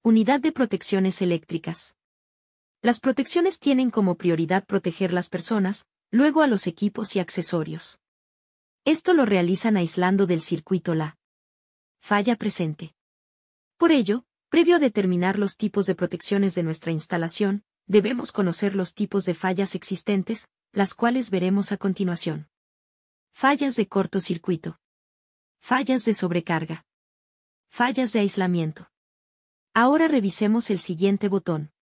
Unidad de protecciones eléctricas. Las protecciones tienen como prioridad proteger las personas, luego a los equipos y accesorios. Esto lo realizan aislando del circuito la falla presente. Por ello, previo a determinar los tipos de protecciones de nuestra instalación, debemos conocer los tipos de fallas existentes, las cuales veremos a continuación. Fallas de cortocircuito. Fallas de sobrecarga. Fallas de aislamiento. Ahora revisemos el siguiente botón.